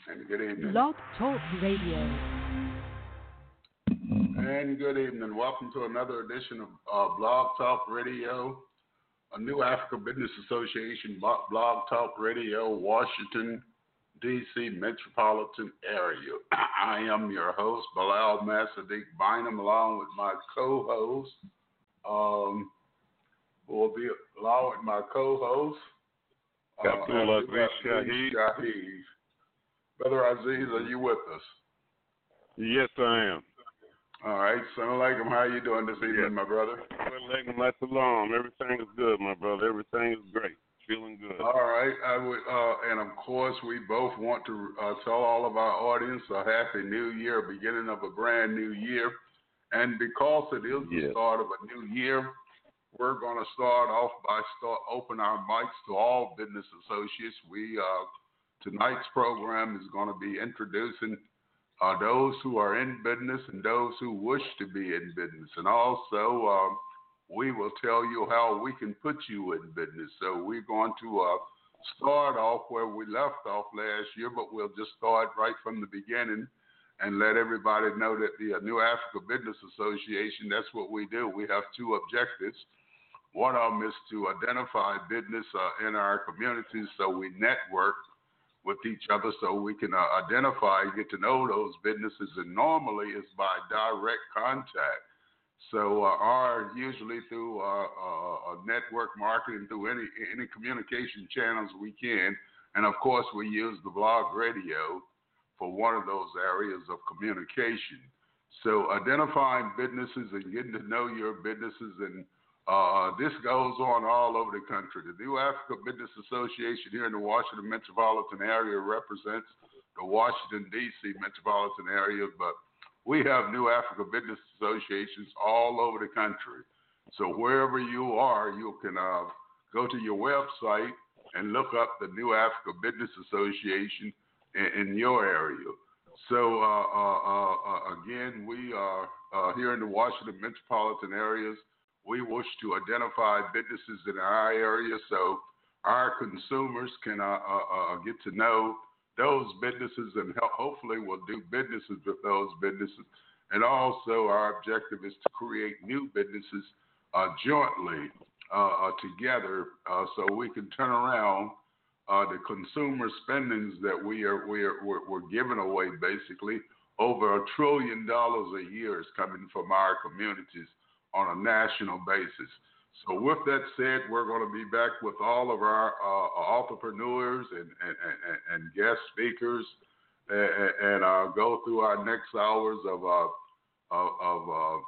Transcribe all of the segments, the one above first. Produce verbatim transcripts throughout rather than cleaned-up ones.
And good evening. Blog Talk Radio. And good evening. Welcome to another edition of uh, Blog Talk Radio, a New Africa Business Association Blog Talk Radio, Washington, D C metropolitan area. I am your host, Bilal Massadik Bynum, along with my co-host, um, who will be along with my co-host, uh, Abdul Aziz Shaheed. Shaheed. Brother Aziz, are you with us? Yes, I am. All right. Assalamu alaikum. How are you doing this evening, yes. my brother? Alaikum assalam. Everything is good, my brother. Everything is great. Feeling good. All right. I would, uh, and of course, we both want to uh, tell all of our audience a happy new year, beginning of a brand new year. And because it is the yes. start of a new year, we're going to start off by start open our mics to all business associates. We uh, tonight's program is going to be introducing uh, those who are in business and those who wish to be in business, and also uh, we will tell you how we can put you in business. So we're going to uh, start off where we left off last year, but we'll just start right from the beginning and let everybody know that the uh, New Africa Business Association, that's what we do. We have two objectives. One of them is to identify business uh, in our communities so we network with each other so we can uh, identify and get to know those businesses, and normally it's by direct contact. So uh, our usually through uh, uh, network marketing, through any any communication channels we can, and of course we use the blog radio for one of those areas of communication. So identifying businesses and getting to know your businesses, and uh, this goes on all over the country. The New Africa Business Association here in the Washington metropolitan area represents the Washington, D C metropolitan area, but we have New Africa Business Associations all over the country. So wherever you are, you can uh, go to your website and look up the New Africa Business Association in, in your area. So uh, uh, uh, again, we are uh, here in the Washington metropolitan areas. We wish to identify businesses in our area so our consumers can uh, uh, uh, get to know those businesses and hopefully we'll do businesses with those businesses. And also our objective is to create new businesses uh, jointly uh, uh, together uh, so we can turn around uh, the consumer spendings that we are, we are we're, we're giving away. Basically over a trillion dollars a year is coming from our communities on a national basis. So with that said, we're going to be back with all of our uh, entrepreneurs and, and, and, and guest speakers and, and uh, go through our next hours of, uh, of, of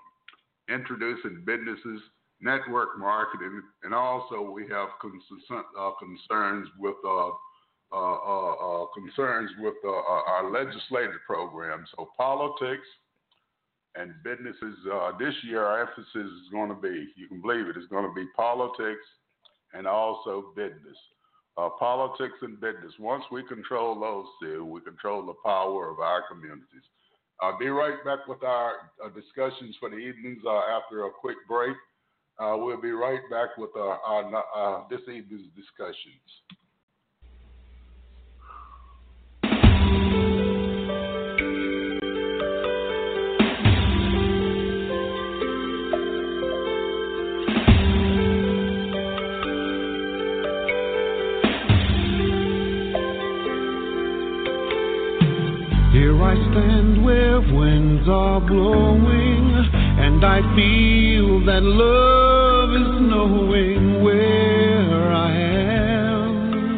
uh, introducing businesses, network marketing, and also we have cons- uh, concerns with uh, uh, uh, uh, concerns with uh, our legislative program. So politics and businesses, uh, this year our emphasis is going to be, you can believe it, it's going to be politics and also business. Uh, politics and business. Once we control those two, we control the power of our communities. I'll be right back with our uh, discussions for the evenings uh, after a quick break. Uh, we'll be right back with our, our, uh, this evening's discussions. Here I stand where winds are blowing, and I feel that love is knowing where I am.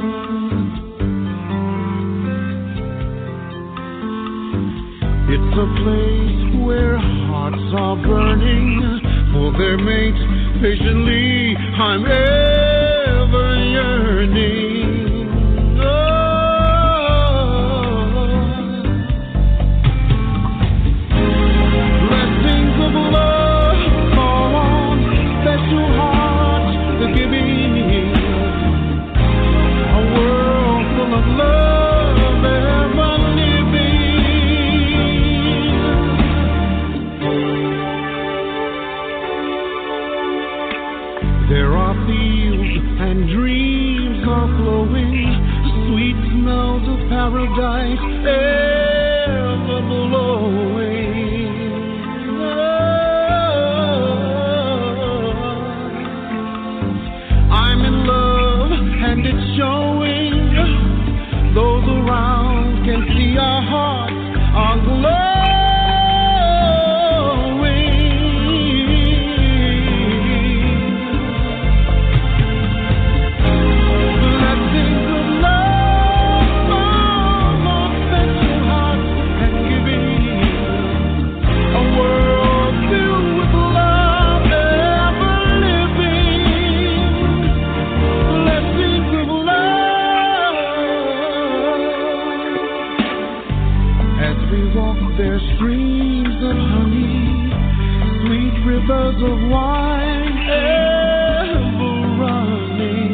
It's a place where hearts are burning for their mates patiently. I'm ever yearning. There are fields and dreams are flowing grace ever blowing. Oh, I'm in love and it's showing. Those around can see our hearts are glowing. There's streams of honey, sweet rivers of wine ever running.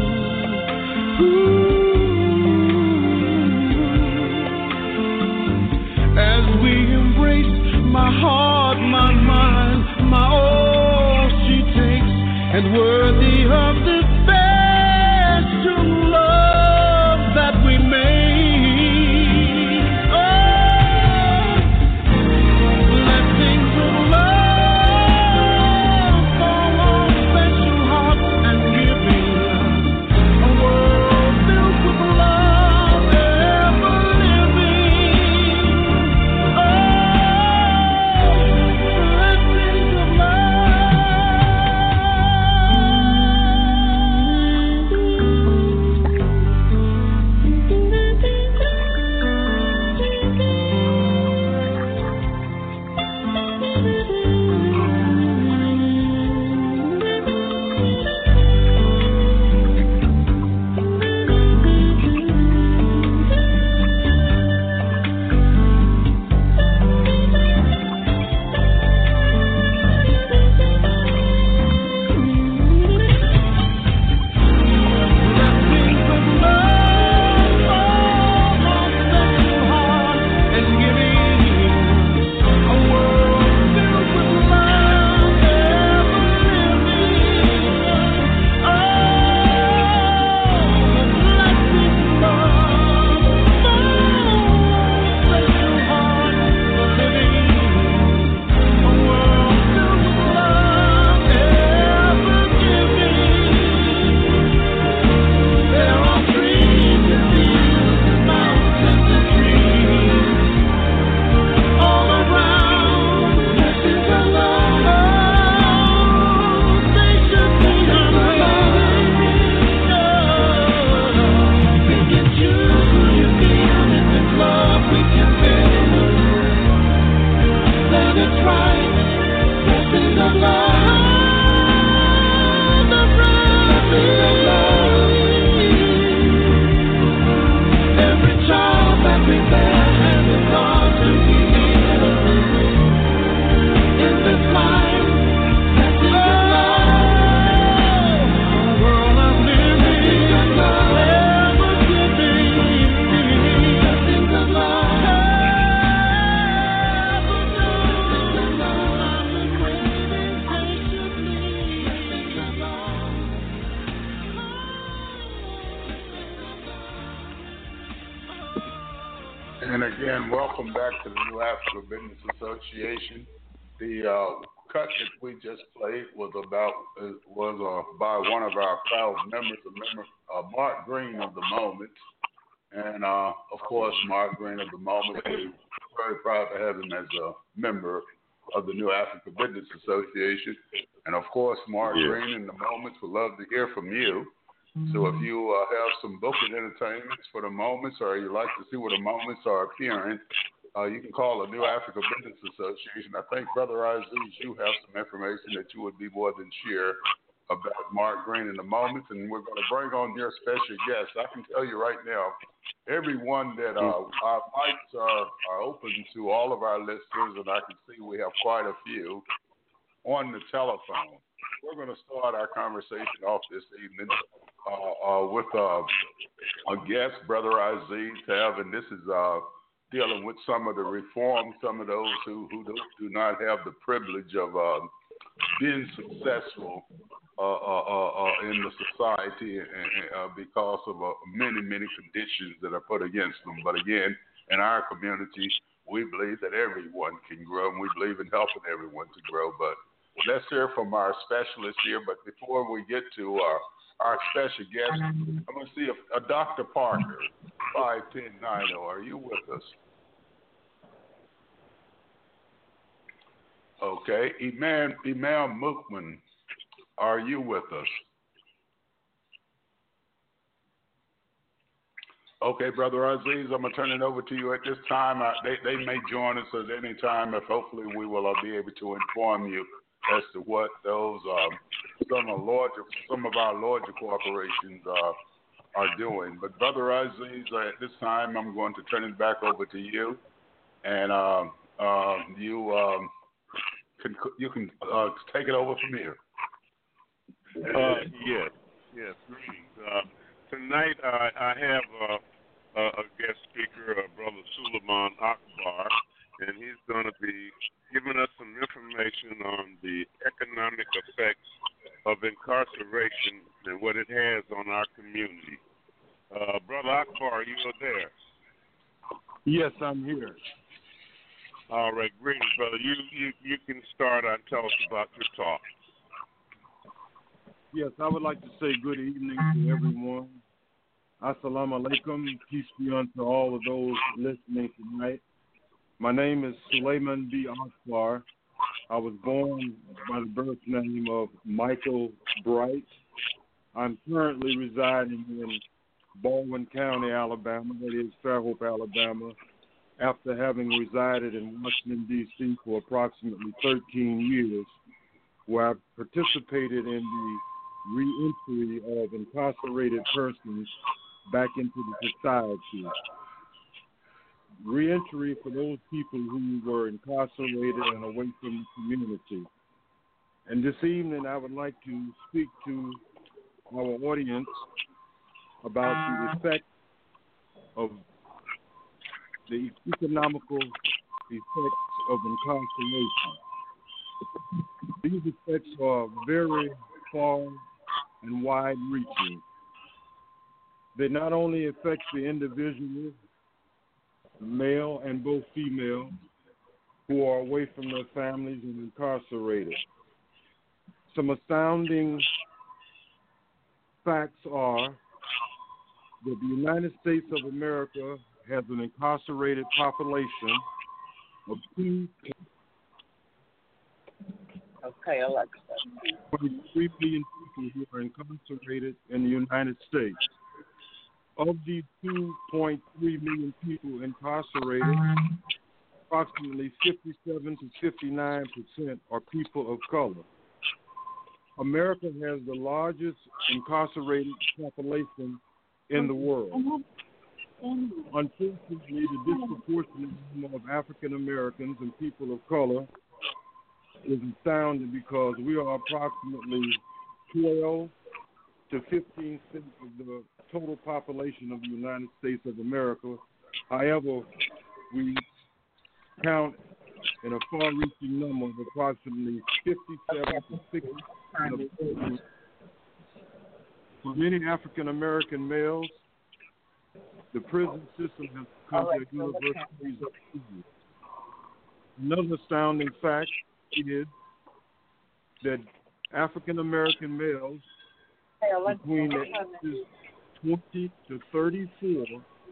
Ooh. As we embrace, my heart, my mind, my all she takes, and worthy of this special love that we made. And again, welcome back to the New Africa Business Association. The uh, cut that we just played was about uh, was uh, by one of our proud members, a member, uh, Mark Green of the Moment, and uh, of course, Mark Green of the Moment. We're very proud to have him as a member of the New Africa Business Association, and of course, Mark yeah. Green in the Moments would love to hear from you. So if you uh, have some booking entertainments for the Moments, or you like to see where the Moments are appearing, uh, you can call the New Africa Business Association. I think, Brother Aziz, you have some information that you would be more than share about Mark Green in the Moments, and we're going to bring on your special guest. I can tell you right now, everyone that uh, our mics are, are open to all of our listeners, and I can see we have quite a few on the telephone. We're going to start our conversation off this evening uh, uh, with uh, a guest, Brother Aziz Tav, and this is uh, dealing with some of the reform, some of those who, who do, do not have the privilege of uh, being successful uh, uh, uh, uh, in the society and, and, uh, because of uh, many, many conditions that are put against them. But again, in our community, we believe that everyone can grow, and we believe in helping everyone to grow. But let's hear from our specialist here. But before we get to our, our special guest, I'm going to see if uh, Doctor Parker, five ten nine zero, are you with us? Okay. Imam, Imam Mukman, are you with us? Okay, Brother Aziz, I'm going to turn it over to you at this time. I, they, they may join us at any time. If hopefully we will uh, be able to inform you as to what those um, some of larger, some of our larger corporations uh, are doing. But Brother Aziz, uh, at this time, I'm going to turn it back over to you, and uh, uh, you um, can you can uh, take it over from here. Uh, yes, yes. Uh, tonight uh, I have uh, a, a guest speaker, uh, Brother Suleiman Akbar, and he's going to be giving us some information on the economic effects of incarceration and what it has on our community. Uh, Brother Akbar, are you there? Yes, I'm here. All right, greetings, brother. You you you can start and tell us about your talk. Yes, I would like to say good evening to everyone. Assalamu alaikum. Peace be unto all of those listening tonight. My name is Suleiman B. Akbar. I was born by the birth name of Michael Bright. I'm currently residing in Baldwin County, Alabama, that is Fairhope, Alabama, after having resided in Washington, D C for approximately thirteen years, where I participated in the re-entry of incarcerated persons back into the society. Re-entry for those people who were incarcerated and away from the community. And this evening I would like to speak to our audience about the effect of the economical effects of incarceration. These effects are very far and wide-reaching. They not only affect the individual, male and both female, who are away from their families and incarcerated. Some astounding facts are that the United States of America has an incarcerated population of two Okay, Alexa. point three million people who are incarcerated in the United States. Of these two point three million people incarcerated, approximately fifty-seven to fifty-nine percent are people of color. America has the largest incarcerated population in the world. Unfortunately, the disproportionate number of African Americans and people of color is astounding because we are approximately twelve to fifteen percent of the total population of the United States of America. However, we count in a far-reaching number of approximately fifty-seven to sixty percent of people. For many African American males, the prison system has become their universities of freedom. Another astounding fact is that African American males between the ages twenty to thirty-four,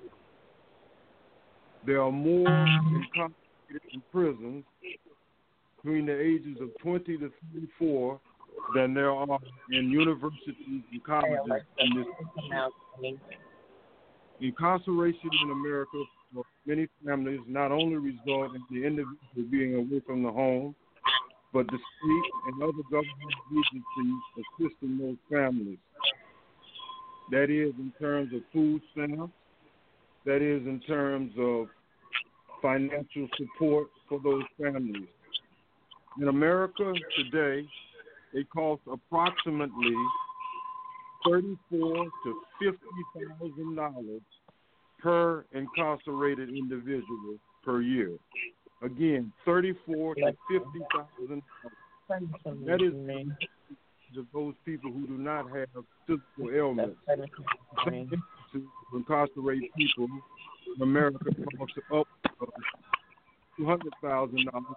there are more incarcerated in prisons between the ages of twenty to thirty-four than there are in universities and colleges in this country. Incarceration in America for many families not only result in the individual being away from the home, but the state and other government agencies assisting those families. That is in terms of food stamps, that is in terms of financial support for those families. In America today, it costs approximately thirty-four to fifty thousand dollars per incarcerated individual per year. Again, thirty-four to fifty thousand dollars Send some That is to me. of those people who do not have physical ailments. Send it to Some me. institutes to incarcerate people in America costs up to two hundred thousand dollars.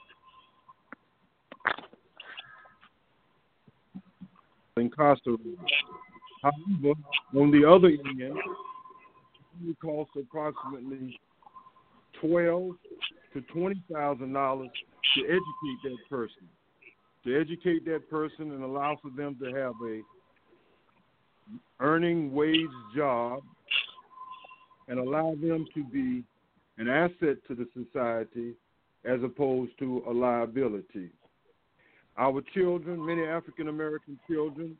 Incarcerated. However, on the other end, it costs approximately twelve to twenty thousand dollars to educate that person. To educate that person and allow for them to have a earning wage job and allow them to be an asset to the society as opposed to a liability. Our children, many African American children,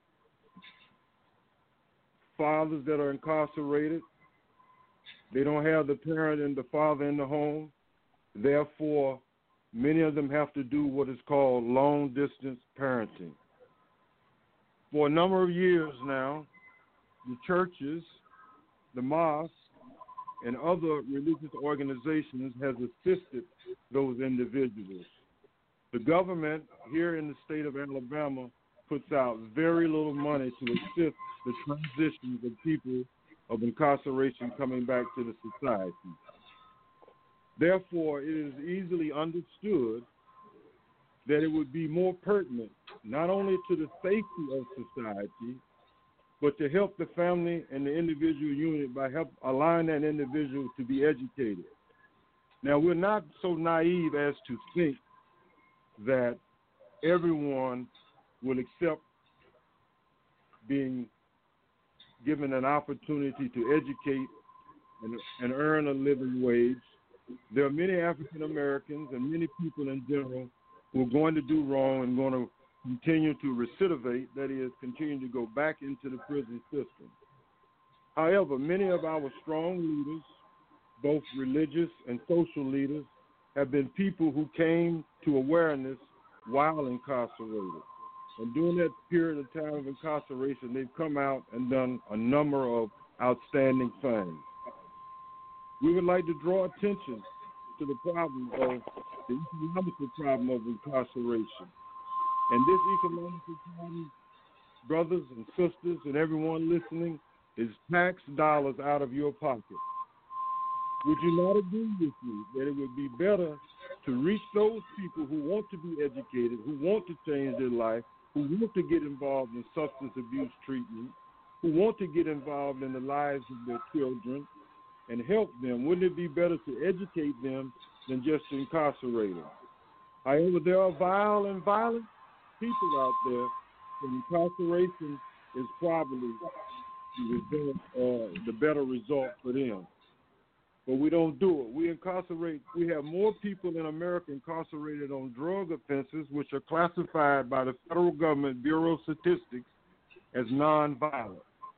fathers that are incarcerated, they don't have the parent and the father in the home. Therefore, many of them have to do what is called long-distance parenting. For a number of years now, the churches, the mosques, and other religious organizations has assisted those individuals. The government here in the state of Alabama puts out very little money to assist the transitions of people of incarceration coming back to the society. Therefore, it is easily understood that it would be more pertinent not only to the safety of society, but to help the family and the individual unit by help allowing that individual to be educated. Now, we're not so naive as to think that everyone will accept being given an opportunity to educate and, and earn a living wage. There are many African Americans and many people in general who are going to do wrong and going to continue to recidivate, that is, continue to go back into the prison system. However, many of our strong leaders, both religious and social leaders, have been people who came to awareness while incarcerated. And during that period of time of incarceration, they've come out and done a number of outstanding things. We would like to draw attention to the problem of the economic problem of incarceration. And this economic problem, brothers and sisters and everyone listening, is tax dollars out of your pocket. Would you not agree with me that it would be better to reach those people who want to be educated, who want to change their life, who want to get involved in substance abuse treatment, who want to get involved in the lives of their children and help them? Wouldn't it be better to educate them than just to incarcerate them? However, there are vile and violent people out there, and incarceration is probably the, result, uh, the better result for them. But we don't do it. We incarcerate. We have more people in America incarcerated on drug offenses, which are classified by the federal government Bureau of Statistics as nonviolent.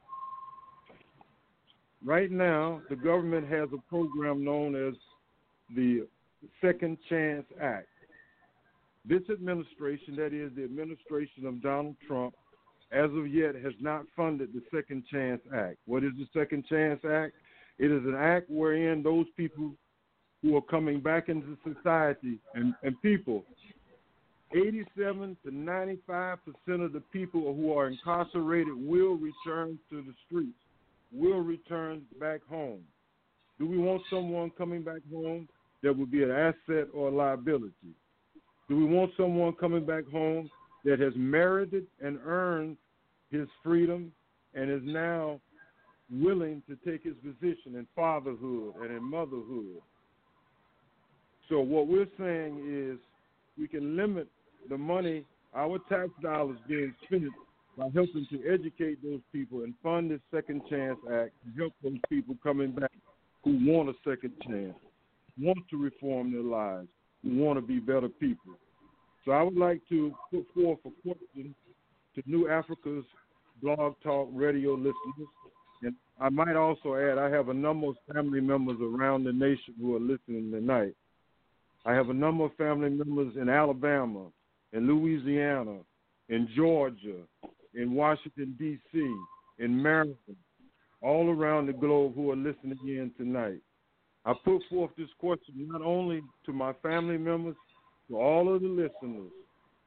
Right now, the government has a program known as the Second Chance Act. This administration, that is the administration of Donald Trump, as of yet has not funded the Second Chance Act. What is the Second Chance Act? It is an act wherein those people who are coming back into society, and, and people, eighty-seven to ninety-five percent of the people who are incarcerated will return to the streets, will return back home. Do we want someone coming back home that would be an asset or a liability? Do we want someone coming back home that has merited and earned his freedom and is now willing to take his position in fatherhood and in motherhood? So what we're saying is we can limit the money, our tax dollars being spent by helping to educate those people and fund this Second Chance Act to help those people coming back who want a second chance, want to reform their lives, who want to be better people. So I would like to put forth a question to New Africa's Blog Talk Radio listeners. And I might also add, I have a number of family members around the nation who are listening tonight. I have a number of family members in Alabama, in Louisiana, in Georgia, in Washington, D C, in Maryland, all around the globe who are listening in tonight. I put forth this question not only to my family members, to all of the listeners.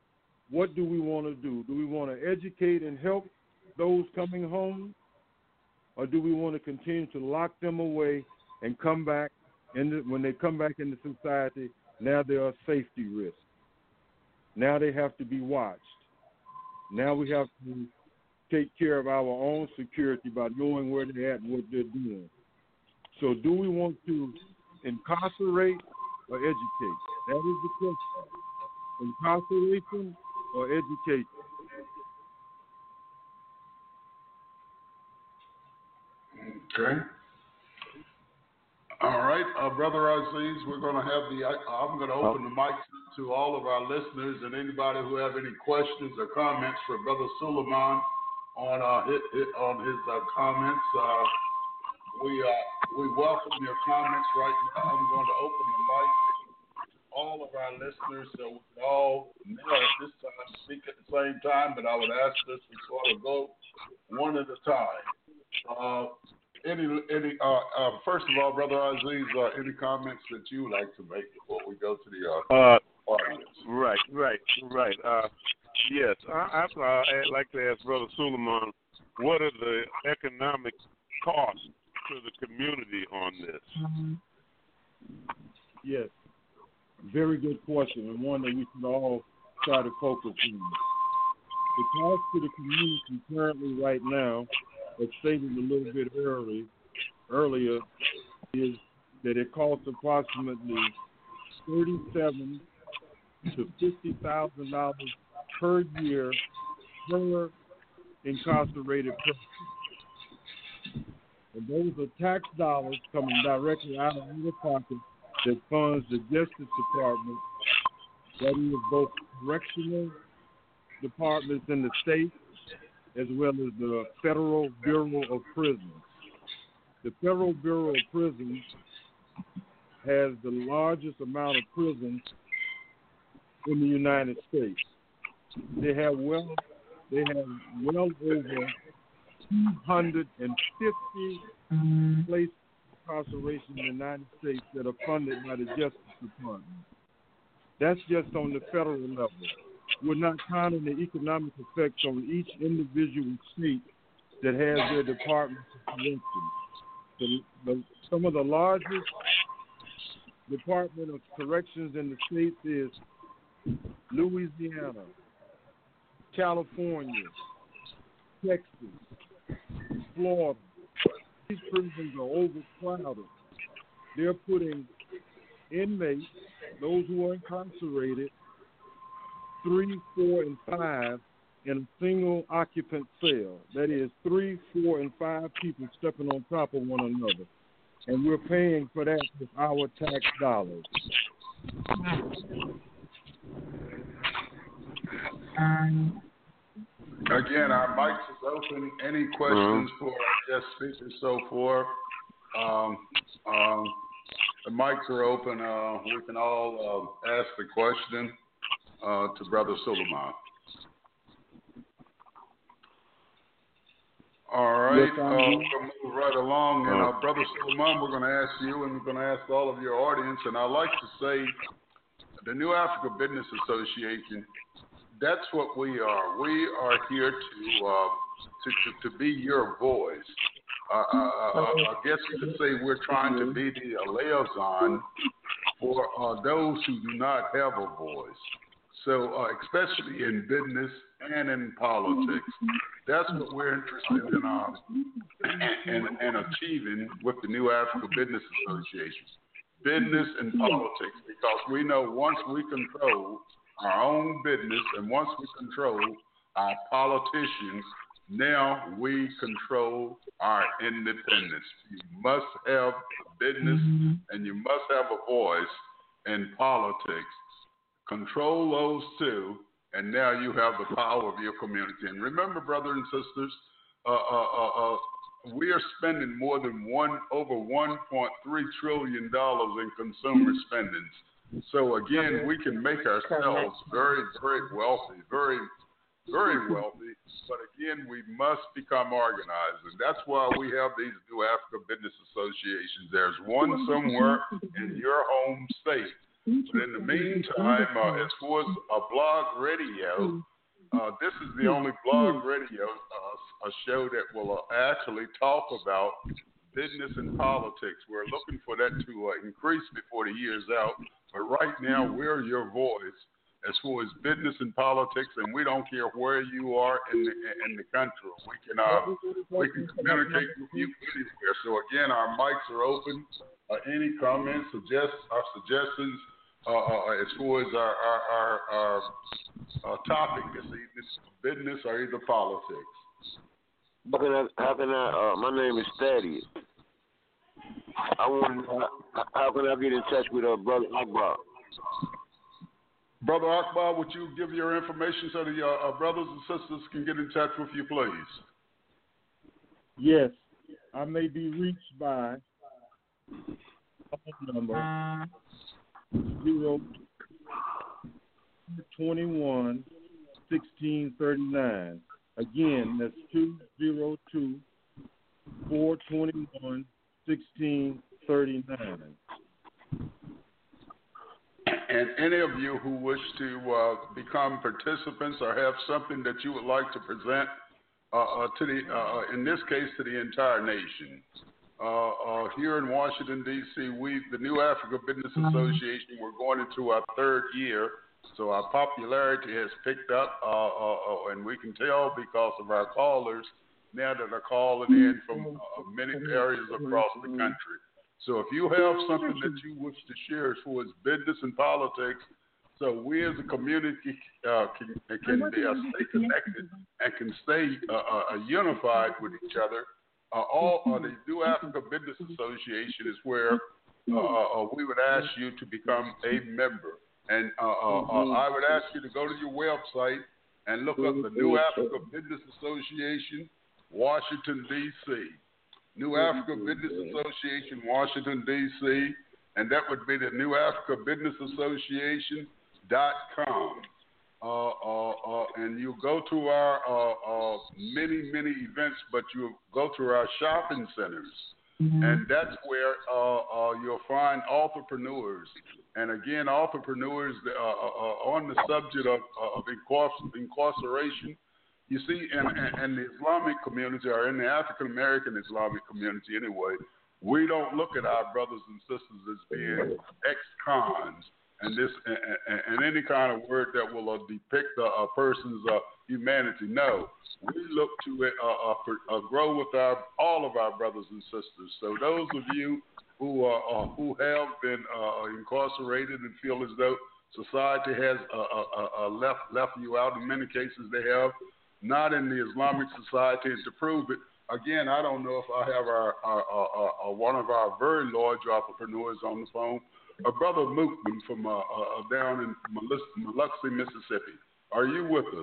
what do we want to do? Do we want to educate and help those coming home, or do we want to continue to lock them away and come back? And when they come back into society, now they are a safety risk. Now they have to be watched. Now we have to take care of our own security by knowing where they're at and what they're doing. So do we want to incarcerate or educate? That is the question. Incarceration or education? Okay. All right, uh, Brother Aziz, we're going to have the, uh, I'm going to open the mic to all of our listeners and anybody who have any questions or comments for Brother Suleiman on uh, his, on his uh, comments. Uh, we uh, we welcome your comments right now. I'm going to open the mic to all of our listeners so we can all now at this time speak at the same time, but I would ask us to sort of go one at a time. Uh, Any, any, uh, uh, first of all, Brother Aziz, uh, any comments that you would like to make before we go to the uh, uh, audience? Right, right, right. Uh, yes, I, I, I'd like to ask Brother Suleiman, what are the economic costs to the community on this? Yes, very good question, and one that we should all try to focus on. The cost to the community currently right now, as stated a little bit early, earlier, is that it costs approximately thirty-seven to fifty thousand dollars per year per incarcerated person. And those are tax dollars coming directly out of your pocket that funds the Justice Department, that is both correctional departments in the state as well as the Federal Bureau of Prisons. The Federal Bureau of Prisons has the largest amount of prisons in the United States. They have well, they have well over two hundred fifty places of incarceration in the United States that are funded by the Justice Department. That's just on the federal level. We're not counting the economic effects on each individual state that has their department of corrections. The, the, some of the largest Department of Corrections in the states is Louisiana, California, Texas, Florida. These prisons are overcrowded. They're putting inmates, those who are incarcerated, three, four, and five in a single occupant cell. That is three, four, and five people stepping on top of one another. And we're paying for that with our tax dollars. Again, our mics is open. Any questions for our guest speakers so far? Um, um, the mics are open. Uh, we can all uh, ask the question uh, to Brother Suleiman. All right, yes, uh, we'll move right along. And uh, Brother Suleiman, we're going to ask you, and we're going to ask all of your audience. And I'd like to say, the New Africa Business Association, that's what we are. We are here to uh, to, to, to be your voice. Uh, uh, uh, I guess you could say we're trying to be the liaison for uh, those who do not have a voice. So, uh, especially in business and in politics, that's what we're interested in, um, in, in achieving with the New Africa Business Association. Business and politics, because we know once we control our own business and once we control our politicians, now we control our independence. You must have business and you must have a voice in politics. Control those two, and now you have the power of your community. And remember, brothers and sisters, uh, uh, uh, uh, we are spending more than one over one point three trillion dollars in consumer spending. So again, we can make ourselves very, very wealthy, very, very wealthy. But again, we must become organized, and that's why we have these New Africa Business Associations. There's one somewhere in your home state But in the meantime, uh, as far as a blog radio, uh, this is the only blog radio uh, a show that will uh, actually talk about business and politics. We're looking for that to uh, increase before the year's out. But right now, we're your voice as far as business and politics, and we don't care where you are in the in the country. We can uh, we can communicate with you anywhere. So again, our mics are open. Uh, any comments, suggest our suggestions uh, uh, as far as our our, our, our uh, topic this evening, business or either politics. How can I? How can I uh, my name is Thaddeus. I want. Uh, how can I get in touch with uh, Brother Akbar? Brother Akbar, would you give your information so the uh, uh, brothers and sisters can get in touch with you, please? Yes, I may be reached by phone number zero twenty one sixteen thirty nine. Again, that's two zero two four twenty one sixteen thirty nine. And any of you who wish to uh, become participants or have something that you would like to present uh, uh, to the, uh, in this case, to the entire nation. Uh, uh, here in Washington, D C, we, the New Africa Business Association, we're going into our third year, so our popularity has picked up, uh, uh, uh, and we can tell because of our callers now that are calling in from uh, many areas across the country. So if you have something that you wish to share as far as business and politics, so we as a community uh, can, can be, uh, stay connected and can stay uh, uh, unified with each other. Uh, all uh, the New Africa Business Association is where uh, uh, we would ask you to become a member. And uh, uh, uh, I would ask you to go to your website and look up the New Africa Business Association, Washington, D C New Africa Business Association, Washington, D C, and that would be the New Africa Business Association dot com. Uh, uh, uh, and you go to our uh, uh, many, many events, but you go to our shopping centers, mm-hmm. and that's where uh, uh, you'll find entrepreneurs. And again, entrepreneurs uh, uh, on the subject of, of incarceration. You see, in, in the Islamic community, or in the African-American Islamic community anyway, we don't look at our brothers and sisters as being ex-cons and this and, and any kind of word that will uh, depict a, a person's uh, humanity. No, we look to it, uh, uh, for, uh, grow with our all of our brothers and sisters. So those of you who uh, uh, who have been uh, incarcerated and feel as though society has uh, uh, uh, left left you out, in many cases they have. Not in the Islamic society, and to prove it, again, I don't know if I have our, our, our, our one of our very large entrepreneurs on the phone, a brother Mookman from uh, uh, down in Biloxi, Mississippi. Are you with us?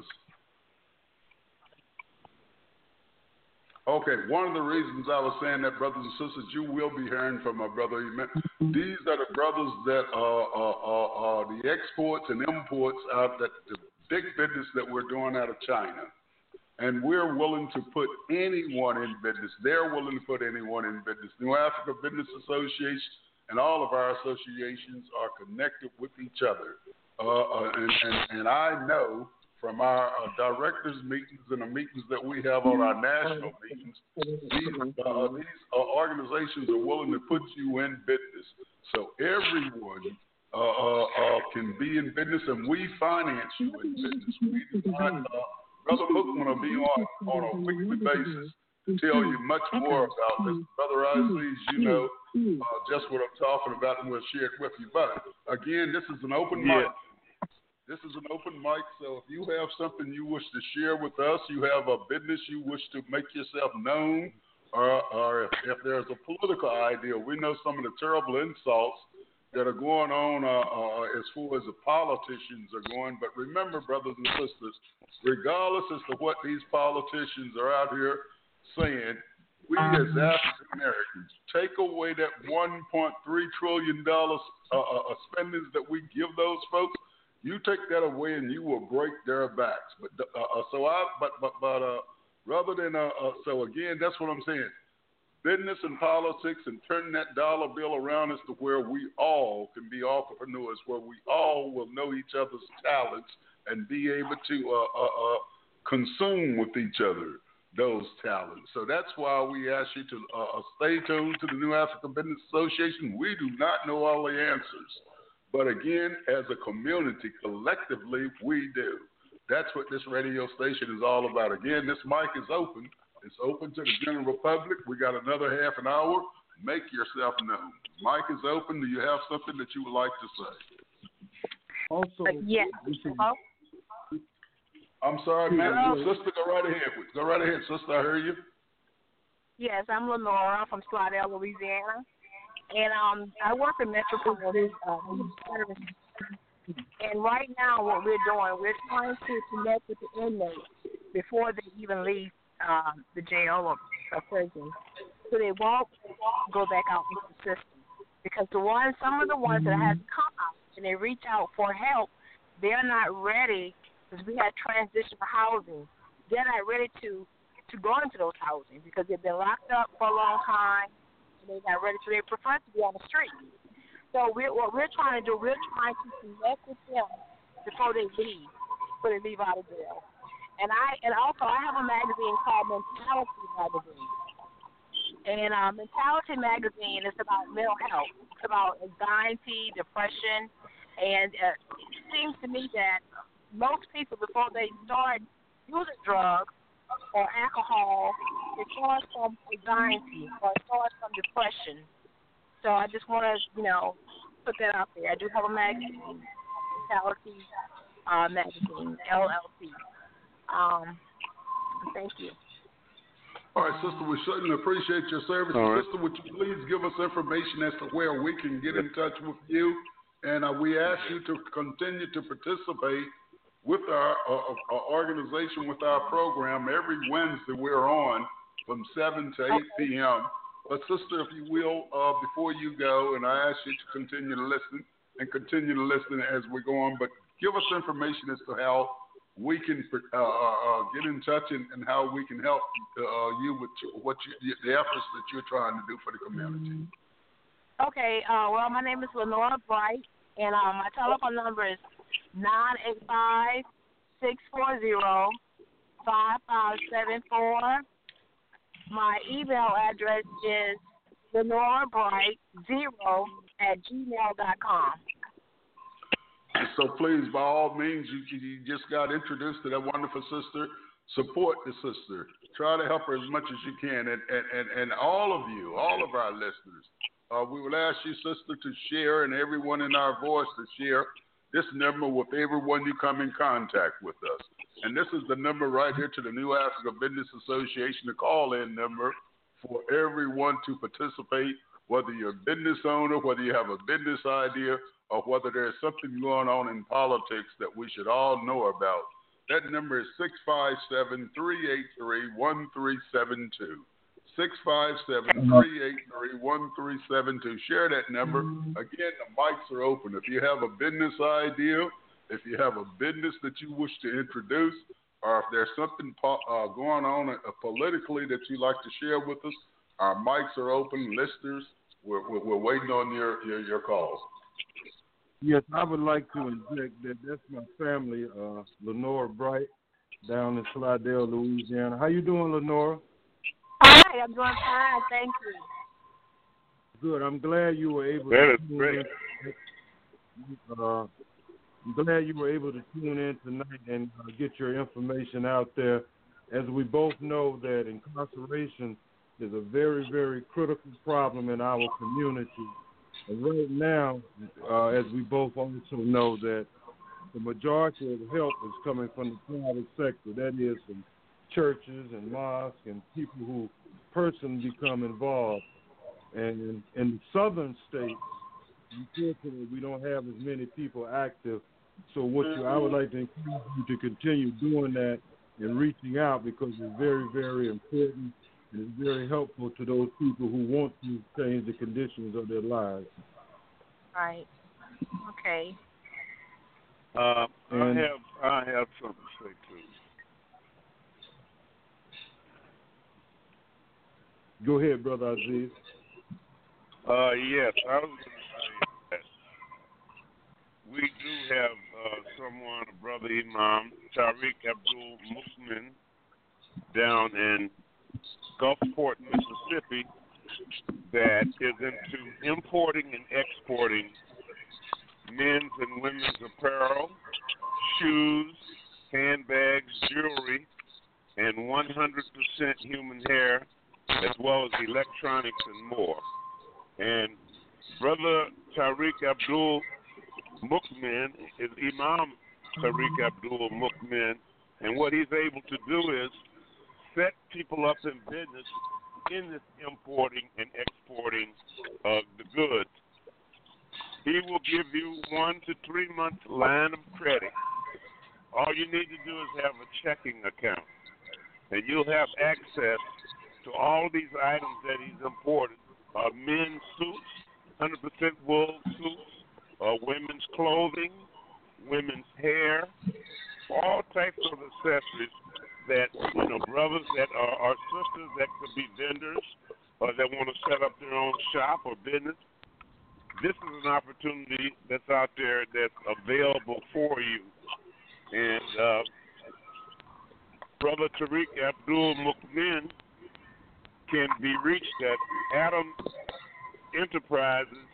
Okay, one of the reasons I was saying that, brothers and sisters, you will be hearing from my brother. These are the brothers that are, are, are, are the exports and imports out that the big business that we're doing out of China. And we're willing to put anyone in business. They're willing to put anyone in business. New Africa Business Association and all of our associations are connected with each other. Uh, uh, and, and, and I know from our uh, directors' meetings and the meetings that we have on our national meetings, these, uh, these uh, organizations are willing to put you in business. So everyone uh, uh, uh, can be in business, and we finance you in business. We not, uh, Brother Mookman will be on, on a weekly basis to tell you much more about this. Brother Aziz, you know uh, just what I'm talking about, and we'll share it with you. But again, this is an open yeah. mic. This is an open mic, so if you have something you wish to share with us, you have a business you wish to make yourself known, or, or if, if there's a political idea, we know some of the terrible insults that are going on uh, uh, as far as the politicians are going. But remember, brothers and sisters, regardless as to what these politicians are out here saying, we as African Americans take away that one point three trillion dollars uh, uh, spendings that we give those folks. You take that away, and you will break their backs. But uh, uh, so I, but but but uh, rather than uh, uh, so again, that's what I'm saying. Business and politics, and turning that dollar bill around as to where we all can be off entrepreneurs where we all will know each other's talents and be able to uh, uh, uh, consume with each other those talents. So that's why we ask you to uh, stay tuned to the New African Business Association. We do not know all the answers. But again, as a community, collectively, we do. That's what this radio station is all about. Again, this mic is open. It's open to the general public. We got another half an hour. Make yourself known. Mic is open. Do you have something that you would like to say? Also, Uh, yes. Hello? I'm sorry, ma'am. Sister, go right ahead. Go right ahead, sister. I hear you. Yes, I'm Lenora from Slidell, Louisiana. And um, I work in Metropolitan uh, Service. And right now what we're doing, we're trying to connect with the inmates before they even leave um, the jail or, or prison, so they won't go back out into the system. Because the ones, some of the ones that have come out and they reach out for help, they're not ready, because we had transitional housing. They're not ready to, to go into those housing because they've been locked up for a long time and they're not ready, so they prefer to be on the street. So we're, what we're trying to do, we're trying to connect with them before they leave, before they leave out of jail. And I and also I have a magazine called Mentality Magazine. And uh, Mentality Magazine is about mental health. It's about anxiety, depression, and uh, it seems to me that most people, before they start using drugs or alcohol, it starts from anxiety or it starts from depression. So I just want to, you know, put that out there. I do have a magazine, Mentality uh, Magazine, L L C. Um, thank you. All right, sister, we certainly appreciate your service. Right. Sister, would you please give us information as to where we can get in touch with you? And uh, we ask you to continue to participate with our, uh, our organization, with our program. Every Wednesday we're on from seven to eight p.m. But, sister, if you will, uh, before you go, and I ask you to continue to listen and continue to listen as we go on, but give us information as to how we can uh, uh, get in touch and, and how we can help uh, you with what you, the efforts that you're trying to do for the community. Okay, uh, well, my name is Lenora Bright, and um, my telephone number is nine eight five, six four zero, five five seven four. My email address is lenorabright zero at gmail dot com. So please, by all means, you, you just got introduced to that wonderful sister. Support the sister. Try to help her as much as you can. And, and, and, and all of you, all of our listeners, uh, we would ask you, sister, to share, and everyone in our voice to share this number with everyone you come in contact with us. And this is the number right here to the New Africa Business Association, the call-in number for everyone to participate, whether you're a business owner, whether you have a business idea, or whether there's something going on in politics that we should all know about. That number is six five seven, three eight three, one three seven two. six five seven, three eight three, one three seven two. Share that number. Again, the mics are open. If you have a business idea, if you have a business that you wish to introduce, or if there's something uh, going on uh, politically that you'd like to share with us, our mics are open. Listeners, we're, we're, we're waiting on your, your, your calls. Yes, I would like to inject that that's my family, uh, Lenora Bright, down in Slidell, Louisiana. How you doing, Lenora? Hi, I'm doing fine, thank you. Good. I'm glad you were able That to is tune great. in. Uh, I'm glad you were able to tune in tonight and uh, get your information out there. As we both know that incarceration is a very, very critical problem in our community. And right now, uh, as we both also know that the majority of the help is coming from the private sector. That is from churches and mosques and people who personally become involved. And in, in the southern states, unfortunately, we don't have as many people active. So what you, I would like to encourage you to continue doing that and reaching out, because it's very, very important and it's very helpful to those people who want to change the conditions of their lives. Right. Okay. Uh, I And- have I have something to say too. Go ahead, Brother Aziz. Uh, yes, I was going to say that brother Imam Tariq Abdul Mukmin down in Gulfport, Mississippi, that is into importing and exporting men's and women's apparel, shoes, handbags, jewelry, and one hundred percent human hair, as well as electronics and more. And Brother Tariq Abdul Mukmin is Imam Tariq Abdul Mukmin, and what he's able to do is set people up in business in this importing and exporting of the goods. He will give you one to three months line of credit. All you need to do is have a checking account, and you'll have access to all these items that he's imported. Uh, men's suits, one hundred percent wool suits, uh, women's clothing, women's hair, all types of accessories that, you know, brothers that are, are sisters that could be vendors or that want to set up their own shop or business. This is an opportunity that's out there that's available for you. And uh, Brother Tariq Abdul Mukmin can be reached at Adam Enterprises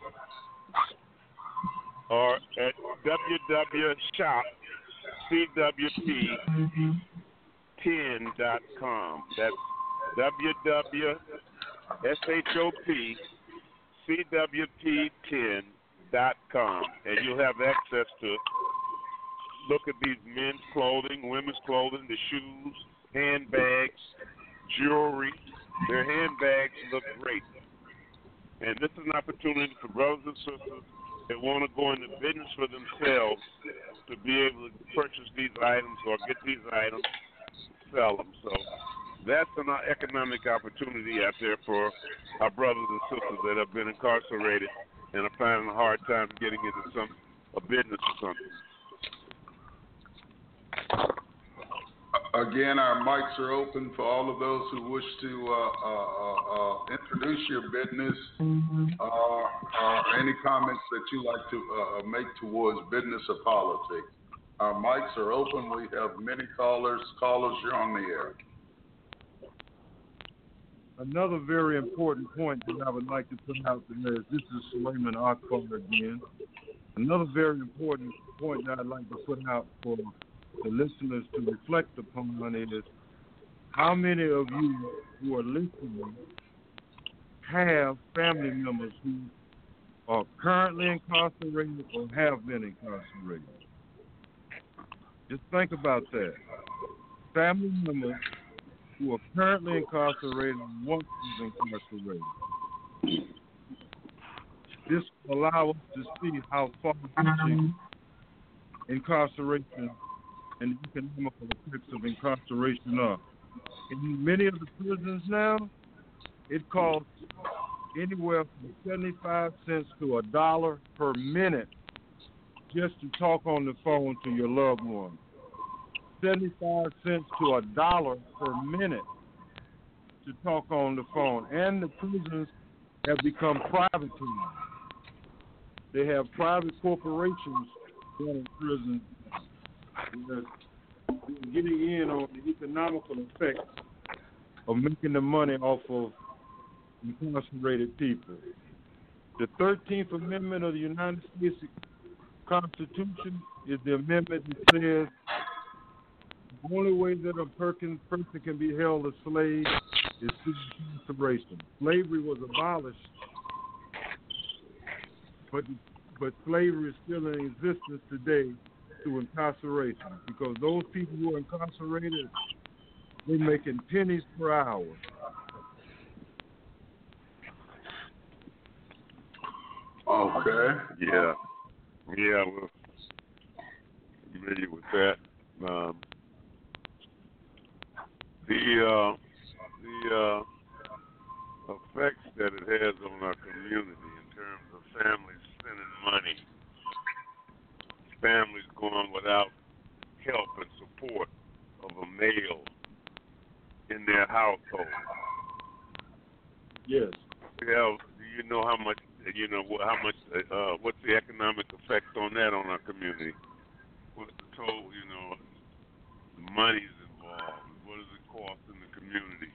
or at w w w dot shop c w p ten dot com. That's w w w dot shop c w p ten dot com. And you'll have access to look at these men's clothing, women's clothing, the shoes, handbags, jewelry. Their handbags look great. And this is an opportunity for brothers and sisters that want to go into business for themselves to be able to purchase these items or get these items, sell them. So that's an economic opportunity out there for our brothers and sisters that have been incarcerated and are finding a hard time getting into some a business or something. Again, our mics are open for all of those who wish to uh, uh, uh, introduce your business uh, uh, any comments that you like to uh, make towards business or politics. Our mics are open. We have many callers. Callers, you're on the air. Another very important point that I would like to put out there is this is Suleiman Akbar again. Another very important point that I'd like to put out for the listeners to reflect upon is how many of you who are listening have family members who are currently incarcerated or have been incarcerated. Just think about that. Family members who are currently incarcerated and once was incarcerated. This will allow us to see how far-reaching incarceration and the economical effects of incarceration are. In many of the prisons now, it costs anywhere from seventy-five cents to a dollar per minute just to talk on the phone to your loved one. seventy-five cents to a dollar per minute to talk on the phone. And the prisons have become privatized. They have private corporations running prisons. Getting in on the economical effects of making the money off of incarcerated people. The thirteenth Amendment of the United States Constitution is the amendment that says the only way that a person can be held a slave is through incarceration. Slavery was abolished, but but slavery is still in existence today through incarceration, because those people who are incarcerated, they're making pennies per hour. Okay. Yeah. Yeah, we're familiar with that. Um, the uh, the uh, effects that it has on our community in terms of families spending money, families going without help and support of a male in their household. Yes. Yeah. Do you know how much? You know how much? Uh, what's the economic effect on that on our community? what's the total, you know, the money's involved, what does it cost in the community?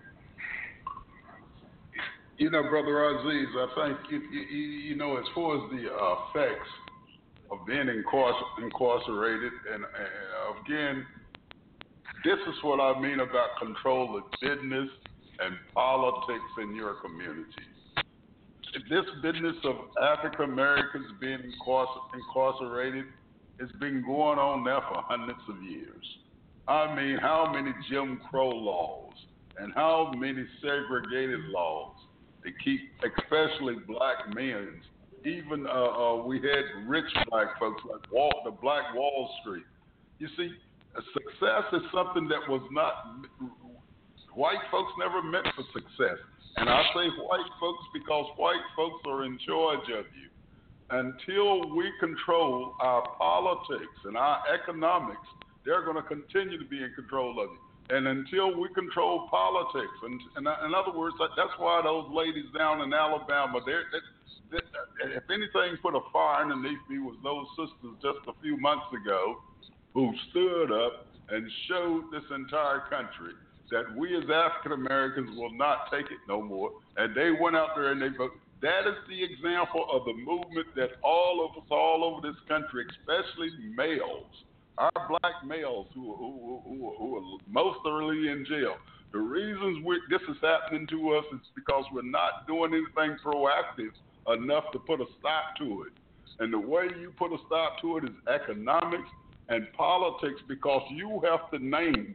You know, Brother Aziz, I think, you, you, you know, as far as the uh, effects of being incarcer- incarcerated, and, and again, this is what I mean about control of business and politics in your community. This business of African Americans being incarcer- incarcerated has been going on now for hundreds of years. I mean, how many Jim Crow laws and how many segregated laws to keep, especially black men. Even uh, uh, we had rich black folks like Wall, the Black Wall Street. You see, success is something that was not, white folks never meant for success. And I say white folks because white folks are in charge of you. Until we control our politics and our economics, they're going to continue to be in control of you. And until we control politics, and, and in other words, that's why those ladies down in Alabama, they're, they, they, if anything put a fire underneath me, was those sisters just a few months ago who stood up and showed this entire country that we as African Americans will not take it no more. And they went out there and they voted. That is the example of the movement that all of us all over this country, especially males, our black males who, who, who, who are most thoroughly in jail. The reasons we, this is happening to us is because we're not doing anything proactive enough to put a stop to it. And the way you put a stop to it is economics and politics, because you have to name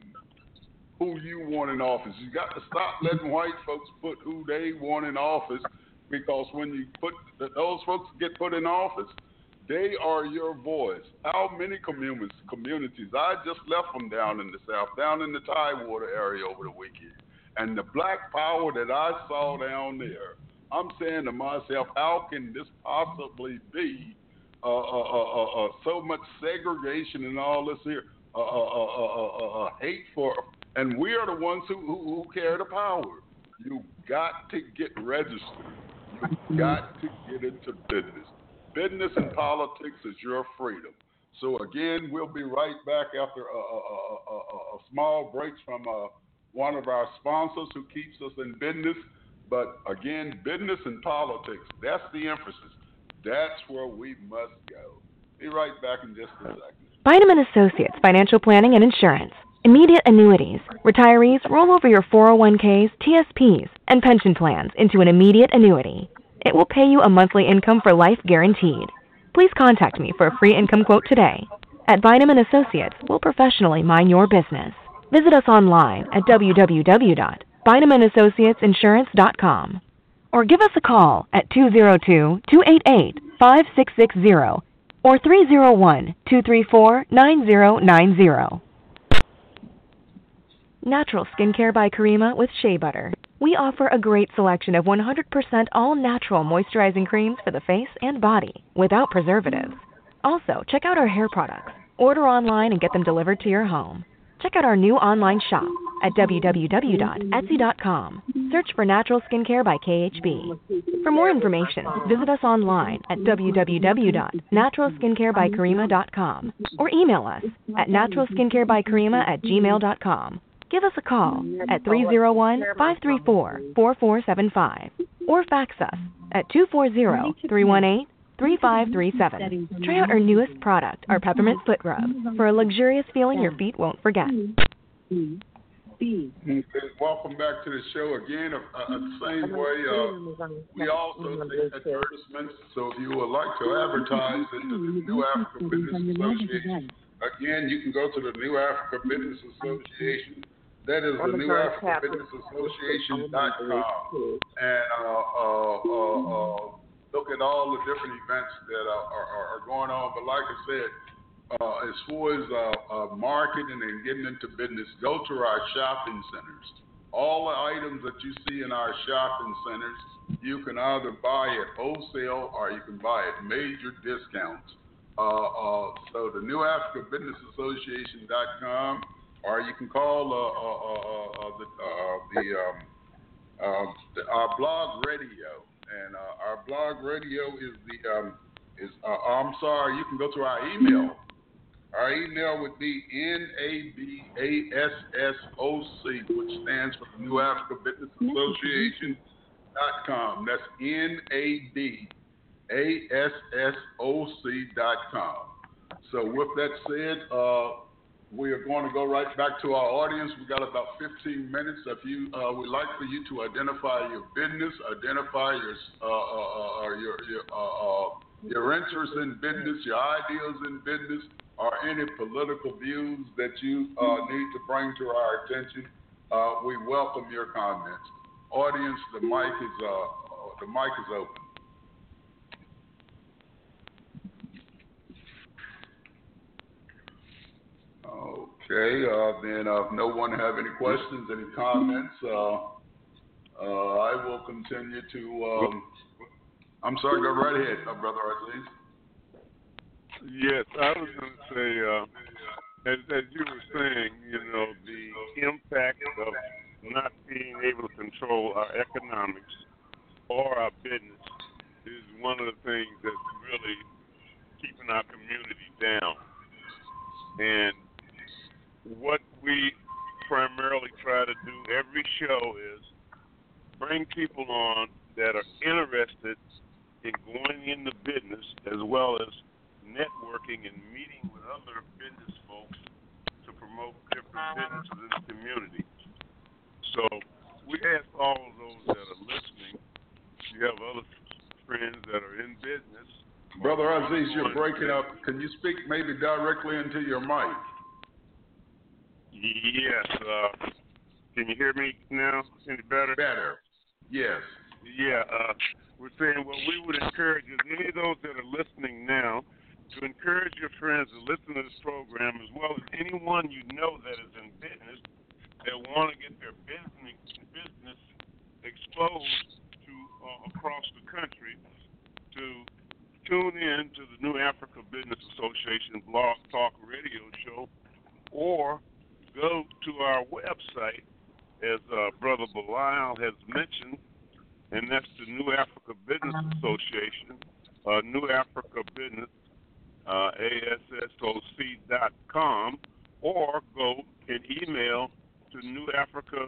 who you want in office. You got to stop letting white folks put who they want in office, because when you put those folks get put in office, they are your voice. How many communities, communities, I just left them down in the South, down in the Tidewater area over the weekend. And the black power that I saw down there, I'm saying to myself, how can this possibly be uh, uh, uh, uh, uh, so much segregation and all this here, uh, uh, uh, uh, uh, uh, hate for, and we are the ones who, who, who carry the power. You got to get registered. You got to get into business. Business and politics is your freedom. So again, we'll be right back after a, a, a, a, a small break from uh, one of our sponsors who keeps us in business. But again, business and politics, that's the emphasis. That's where we must go. Be right back in just a second. Bynum Associates Financial Planning and Insurance. Immediate annuities. Retirees roll over your four oh one k's, T S P's, and pension plans into an immediate annuity. It will pay you a monthly income for life guaranteed. Please contact me for a free income quote today. At Bynum and Associates, we'll professionally mind your business. Visit us online at w w w dot bynum and associates insurance dot com or give us a call at two oh two, two eight eight, five six six zero or three oh one, two three four, nine oh nine oh. Natural Skincare by Karima with Shea Butter. We offer a great selection of one hundred percent all-natural moisturizing creams for the face and body without preservatives. Also, check out our hair products. Order online and get them delivered to your home. Check out our new online shop at w w w dot etsy dot com. Search for Natural Skincare by K H B. For more information, visit us online at w w w dot natural skincare by karima dot com or email us at natural skincare by karima at gmail dot com. Give us a call at three oh one, five three four, four four seven five or fax us at two four zero, three one eight, three five three seven. Try out our newest product, our Peppermint Foot Rub, for a luxurious feeling your feet won't forget. Okay, welcome back to the show again. Uh, uh, the same way, uh, we also take advertisements, so if you would like to advertise into the New Africa Business Association, again, you can go to the New Africa Business Association. That is the New Africa Business Association dot com, and uh, uh, uh, uh, look at all the different events that are, are, are going on. But like I said, uh, as far as uh, uh, marketing and getting into business, go to our shopping centers. All the items that you see in our shopping centers, you can either buy at wholesale or you can buy at major discounts. Uh, uh, so the New Africa Business Association dot com. Or you can call uh, uh, uh, uh, the, uh, the, um, uh, the our blog radio, and uh, our blog radio is the um, is uh, I'm sorry. You can go to our email, Our email would be N A B A S S O C, which stands for the New Africa Business Association dot com. That's N A B A S S O C dot com. So with that said, uh, we are going to go right back to our audience. We got about fifteen minutes. If you, uh, we'd like for you to identify your business, identify your uh, uh, uh, your your, uh, uh, your interest in business, your ideas in business, or any political views that you uh, need to bring to our attention. Uh, we welcome your comments. Audience, the mic is uh, the mic is open. Okay, uh, then uh, if no one have any questions, any comments, uh, uh, I will continue to, um, I'm sorry, go right ahead, uh, Brother Aziz. Yes, I was going to say, uh, as, as you were saying, you know, the impact of not being able to control our economics or our business is one of the things that's really keeping our community down. And what we primarily try to do every show is bring people on that are interested in going into business, as well as networking and meeting with other business folks to promote different businesses in the community. So we ask all of those that are listening, if you have other friends that are in business. Brother Aziz, you're breaking up. Can you speak maybe directly into your mic? Yes. Uh, can you hear me now? Any better? Better. Yes. Yeah. Uh, we're saying what we would encourage is any of those that are listening now to encourage your friends to listen to this program, as well as anyone you know that is in business that want to get their business business exposed to uh, across the country, to tune in to the New Africa Business Association Blog Talk Radio Show, or go to our website, as uh, Brother Belial has mentioned, and that's the New Africa Business Association, uh, New Africa Business, uh, A S S O C dot com, or go and email to New Africa,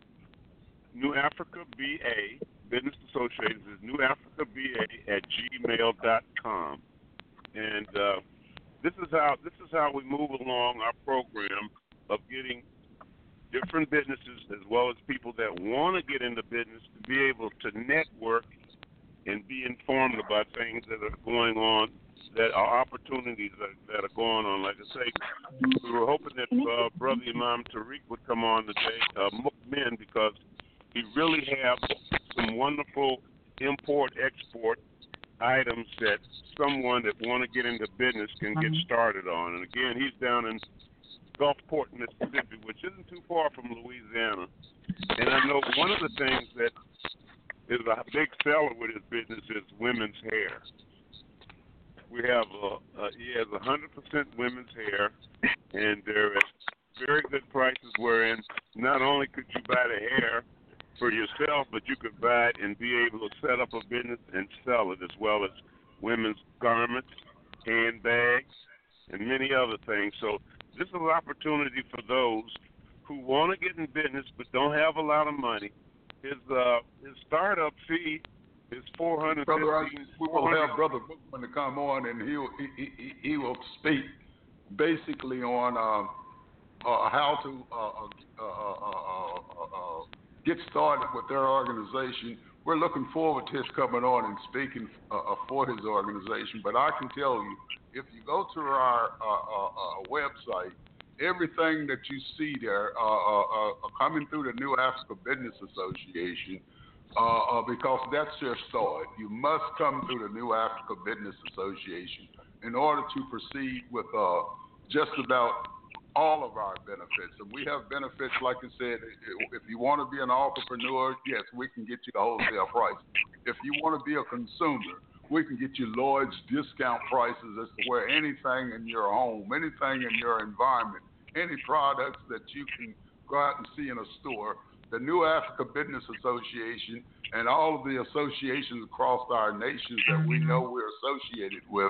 New Africa B A, Business Association is New Africa B A at gmail dot com. And uh, this is how this is how we move along our program of getting different businesses, as well as people that want to get into business, to be able to network and be informed about things that are going on, that are opportunities that, that are going on. Like I say, we were hoping that uh, Brother Imam Tariq would come on today, uh, Mukmin, because he really have some wonderful import-export items that someone that want to get into business can get started on. And again, he's down in Gulfport, Mississippi, which isn't too far from Louisiana. And I know one of the things that is a big seller with his business is women's hair. We have, a, a, he has one hundred percent women's hair, and they're at very good prices, wherein not only could you buy the hair for yourself, but you could buy it and be able to set up a business and sell it, as well as women's garments, handbags, and many other things. So this is an opportunity for those who want to get in business but don't have a lot of money. His uh, his startup fee is four hundred. Brother, we will have Brother Bookman to come on, and he will he, he, he will speak basically on um, uh, how to uh, uh, uh, uh, uh, get started with their organization. We're looking forward to his coming on and speaking uh, for his organization. But I can tell you, if you go to our uh, uh, uh, website, everything that you see there uh, uh, uh, coming through the New Africa Business Association, uh, uh, because that's your start. You must come through the New Africa Business Association in order to proceed with uh, just about all of our benefits. And we have benefits, like I said, if you want to be an entrepreneur, yes, we can get you the wholesale price. If you want to be a consumer, we can get you Lloyd's discount prices as to where anything in your home, anything in your environment, any products that you can go out and see in a store, the New Africa Business Association and all of the associations across our nations that we know we're associated with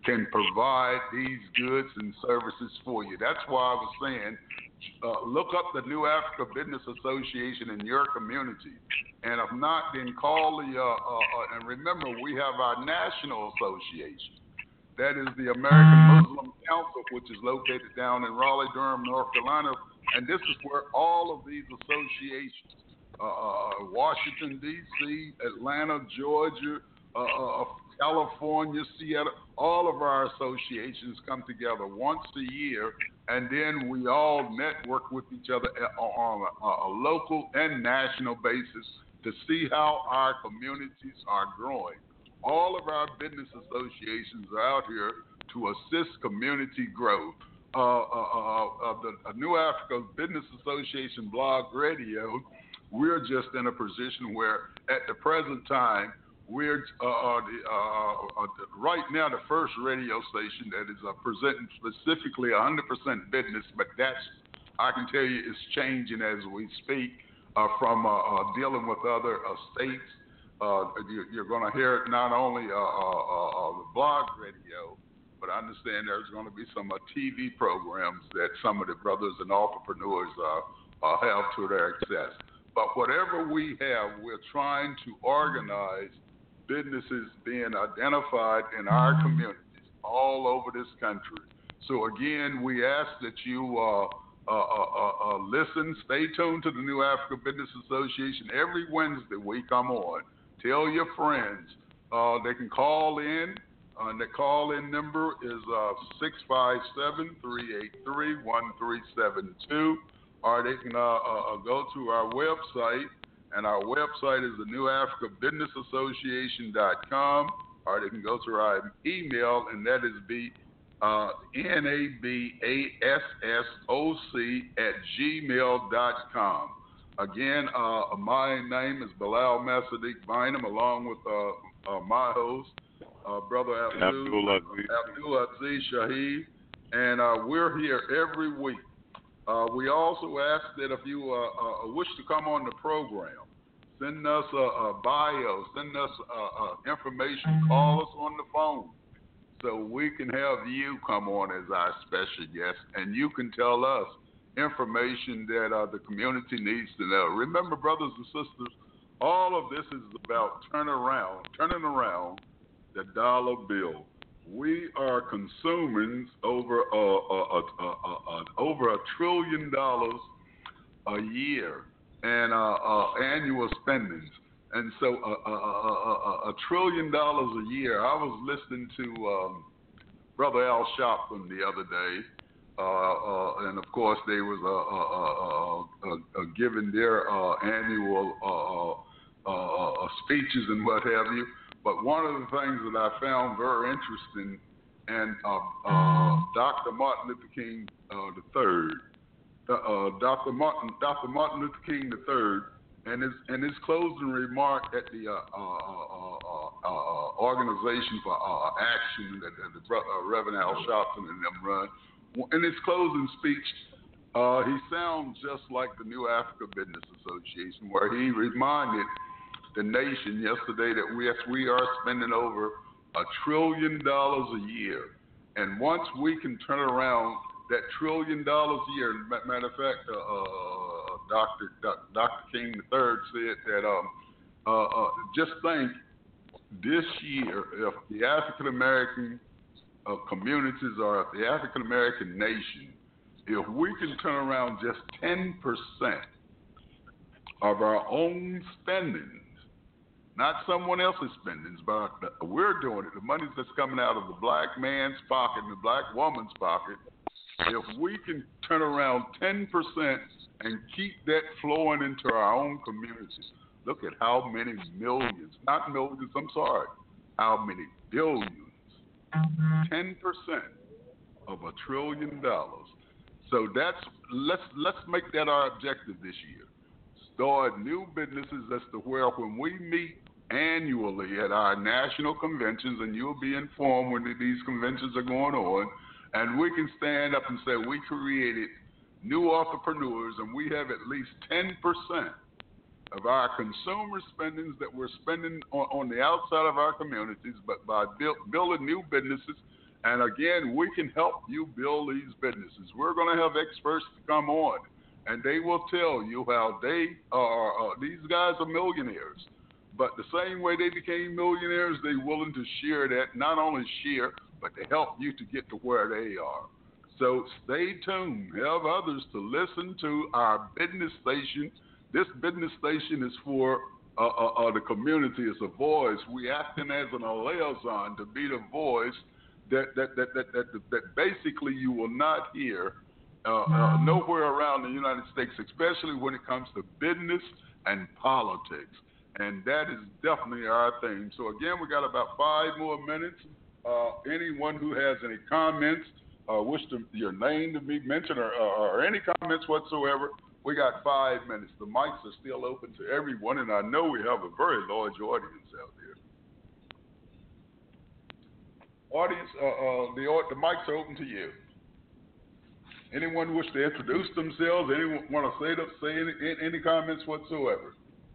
can provide these goods and services for you. That's why I was saying, uh, look up the New Africa Business Association in your community. And if not, then call the, uh, uh, uh, and remember, we have our national association. That is the American Muslim Council, which is located down in Raleigh, Durham, North Carolina. And this is where all of these associations, uh, uh, Washington, D C, Atlanta, Georgia, uh, uh, California, Seattle, all of our associations come together once a year, and then we all network with each other on a, a local and national basis to see how our communities are growing. All of our business associations are out here to assist community growth. Uh, uh, uh, uh, the uh, New Africa Business Association Blog Radio, we're just in a position where at the present time, we're uh, uh, the, uh, uh, right now the first radio station that is uh, presenting specifically one hundred percent business, but that's, I can tell you, it's changing as we speak uh, from uh, uh, dealing with other uh, states. Uh, you, you're going to hear it not only uh, uh, uh, the blog radio, but I understand there's going to be some uh, T V programs that some of the brothers and entrepreneurs uh, uh, have to their access. But whatever we have, we're trying to organize businesses being identified in our communities all over this country. So again, we ask that you uh, uh, uh, uh, listen, stay tuned to the New Africa Business Association. Every Wednesday we come on. Tell your friends. Uh, they can call in. Uh, and the call-in number is uh, six five seven, three eight three, one three seven two. Or they can uh, uh, go to our website. And our website is the New Africa Business Association dot com, or they can go to our email, and that is be uh, N A B A S S O C at gmail dot com. Again, uh, my name is Bilal Masadiq Bynum, along with uh, uh, my host, uh, Brother Abdul, Abdul Aziz Shaheed, and uh, we're here every week. Uh, we also ask that if you uh, uh, wish to come on the program, send us a, a bio, send us uh, uh, information, call us on the phone so we can have you come on as our special guest, and you can tell us information that uh, the community needs to know. Remember, brothers and sisters, all of this is about turn around, turning around the dollar bill. We are consuming over a, a, a, a, a, over a trillion dollars a year and uh, uh, annual spendings. And so uh, uh, uh, uh, a trillion dollars a year. I was listening to um, Brother Al Sharpton the other day, uh, uh, and of course they was uh, uh, uh, uh, uh, giving their uh, annual uh, uh, uh, speeches and what have you. But one of the things that I found very interesting, and uh, uh, Doctor Martin Luther King uh, the third, uh, Doctor Martin, Doctor Martin Luther King the third, and his and his closing remark at the uh, uh, uh, uh, uh, Organization for uh, Action that, that the uh, Reverend Al Sharpton and them run. In his closing speech, uh, he sounds just like the New Africa Business Association, where he reminded the nation yesterday that we, yes, we are spending over a trillion dollars a year. And once we can turn around that trillion dollars a year, matter of fact, uh, uh, Doctor Doctor King the third said that um, uh, uh, just think this year, if the African American uh, communities or if the African American nation, if we can turn around just ten percent of our own spending, not someone else's spendings, but we're doing it. The money that's coming out of the black man's pocket and the black woman's pocket, if we can turn around ten percent and keep that flowing into our own communities, look at how many millions, not millions, I'm sorry, how many billions, ten percent of a trillion dollars. So that's, let's, let's make that our objective this year. Start new businesses as to where when we meet annually at our national conventions, and you'll be informed when these conventions are going on, and we can stand up and say we created new entrepreneurs, and we have at least ten percent of our consumer spendings that we're spending on, on the outside of our communities, but by build, building new businesses And again, we can help you build these businesses. We're going to have experts to come on, and they will tell you how they are, uh, these guys are millionaires. But the same way they became millionaires, they're willing to share that, not only share, but to help you to get to where they are. So stay tuned. Have others to listen to our business station. This business station is for uh, uh, uh, the community. It's a voice. We acting as an liaison to be the voice that that that that that, that basically you will not hear uh, uh, nowhere around the United States, especially when it comes to business and politics. And that is definitely our thing. So again, we got about five more minutes. Uh, anyone who has any comments, uh, wish to, your name to be mentioned, or, or, or any comments whatsoever, we got five minutes. The mics are still open to everyone, and I know we have a very large audience out there. Audience, uh, uh, the the mics are open to you. Anyone wish to introduce themselves? Anyone want to say to, say any, any comments whatsoever?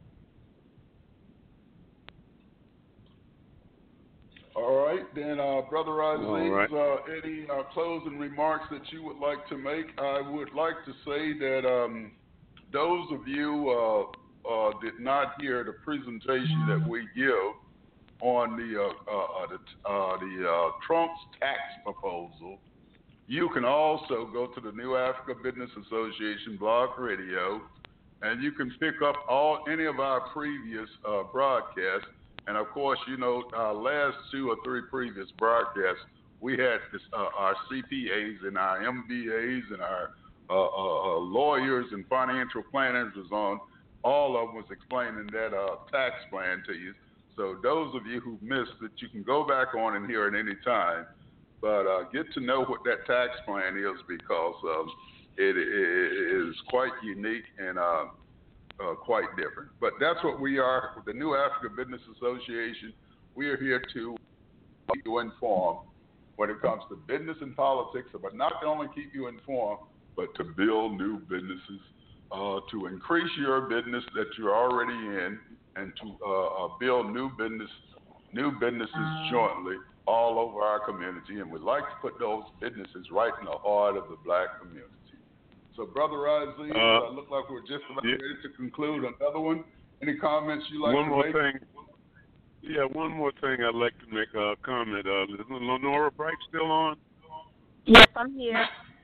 All right, then, uh, Brother Aziz, right. uh, any uh, closing remarks that you would like to make? I would like to say that um, those of you uh, uh, did not hear the presentation that we give on the uh, uh, the, uh, the uh, Trump's tax proposal. You can also go to the New Africa Business Association Blog Radio, and you can pick up all any of our previous uh, broadcasts. And of course, you know, our last two or three previous broadcasts, we had this, uh, our C P As and our M B As and our uh, uh, lawyers and financial planners was on. All of them was explaining that uh, tax plan to you. So those of you who missed it, you can go back on and hear it any time. But uh, get to know what that tax plan is, because um, it, it is quite unique and uh, Uh, quite different. But that's what we are with the New Africa Business Association. We are here to keep you informed when it comes to business and politics, but not only keep you informed, but to build new businesses, uh, to increase your business that you're already in, and to uh, uh, build new business, new businesses jointly all over our community. And we'd like to put those businesses right in the heart of the black community. So, Brother Aziz, uh, uh, look like we're just about yeah. ready to conclude another one. Any comments you like one to more make? Thing. Yeah, one more thing I'd like to make a comment. Uh, is Lenora Bright still on? Yes, I'm here.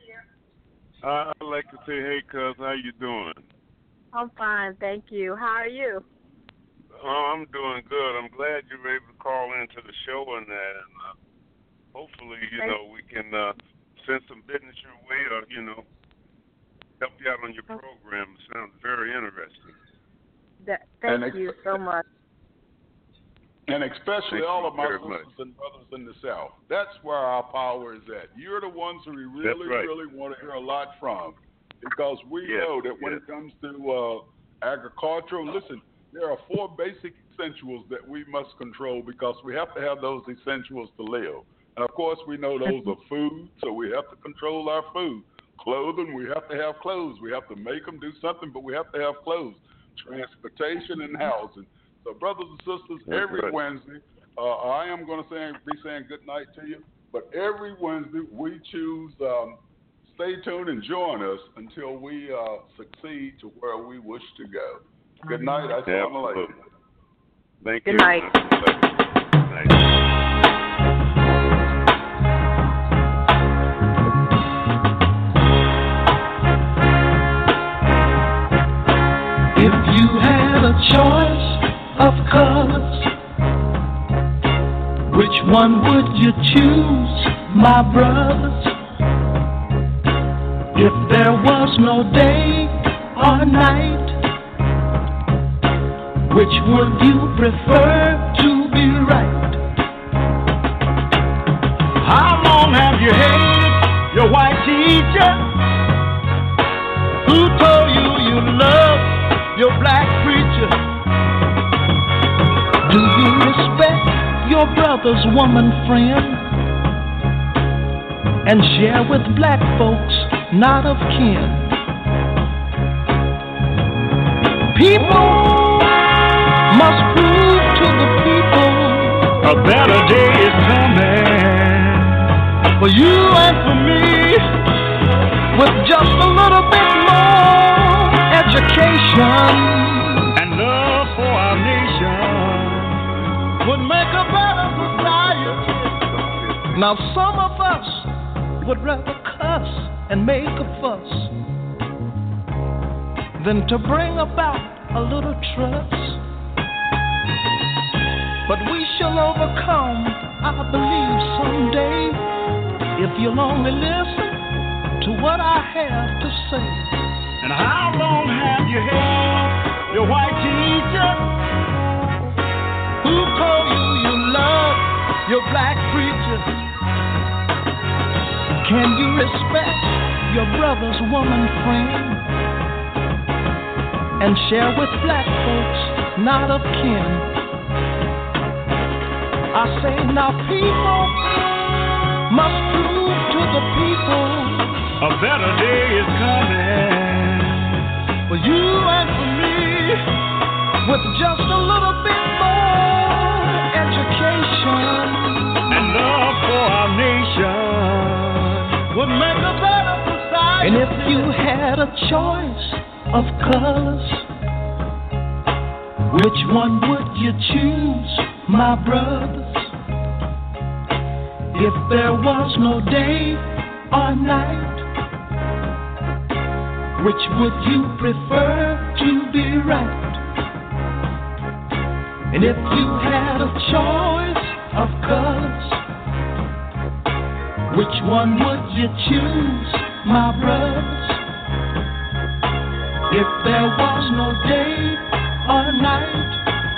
Uh, I'd like to say, hey, cuz, how you doing? I'm fine, thank you. How are you? Oh, I'm doing good. I'm glad you were able to call into the show and that. And uh, hopefully, you thank know, we can uh, send some business your way, or, you know, help you out on your program. It sounds very interesting. That, thank and you ex- so much. And especially thank all of my sisters much. and brothers in the South. That's where our power is at. You're the ones who we really, right. really want to hear a lot from, because we yes. know that when yes. it comes to uh, agriculture, listen, there are four basic essentials that we must control, because we have to have those essentials to live. And, of course, we know those are food, so we have to control our food. Clothing, we have to have clothes. We have to make them do something, but we have to have clothes. Transportation and housing. So, brothers and sisters, That's every right. Wednesday, uh, I am going to say, be saying good night to you, but every Wednesday we choose, um, stay tuned and join us until we uh, succeed to where we wish to go. Good night. I saw you later. Thank good you. Night. Good night. If you had a choice of colors, which one would you choose, my brothers? If there was no day or night, which would you prefer to be right? How long have you hated your white teacher, who told you you love your black preacher? Do you respect your brother's woman friend, and share with black folks not of kin? People must prove to the people a better day is coming. for you and for me, with just a little bit more education and love for our nation would make a better society. Now some of us would rather cuss and make a fuss than to bring about a little trust. But we shall overcome, I believe, someday, if you'll only listen to what I have to say. And how long have you had your white teacher who told you you love your black preacher? Can you respect your brother's woman friend and share with black folks not of kin? I say now people must prove to the people a better day is coming for you and for me, with just a little bit more education and love for our nation would make a better society. And if you had a choice of colors, which one would you choose, my brothers? If there was no day or night, which would you prefer to be right? And if you had a choice of colors, which one would you choose, my brothers? If there was no day or night,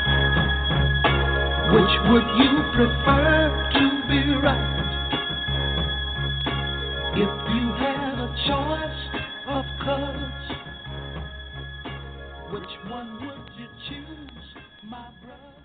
which would you prefer to be right? If you had a choice of colors, which one would you choose, my brothers?